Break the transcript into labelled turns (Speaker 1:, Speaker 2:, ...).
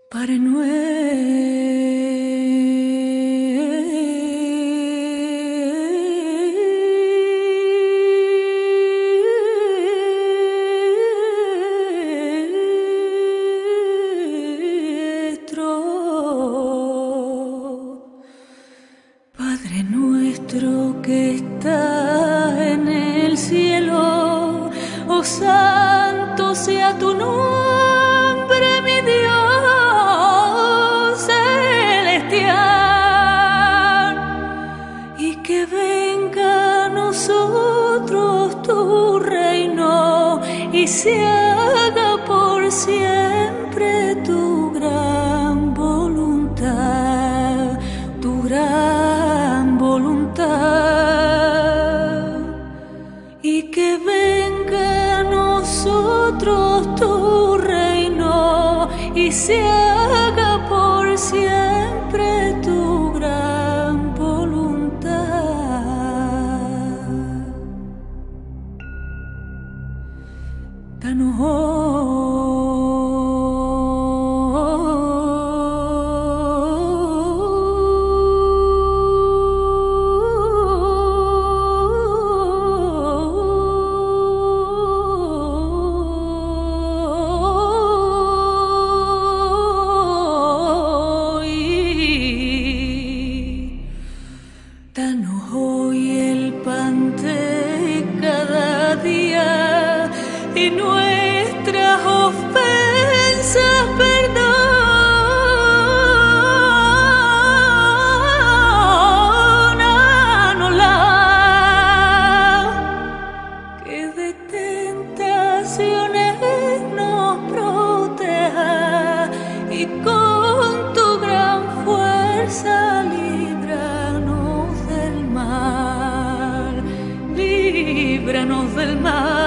Speaker 1: Padre nuestro que estás en el cielo, oh santo sea tu nombre, mi Dios celestial, y que venga a nosotros tu reino y se haga por siempre tu gran voluntad, tu gran voluntad, y que venga a nosotros tu reino y se haga por siempre tu gran voluntad. Danos hoy el pan de cada día y nuestras ofensas perdónanoslas, que de tentaciones nos proteja y con tu gran fuerza líbranos del mal, líbranos del mal.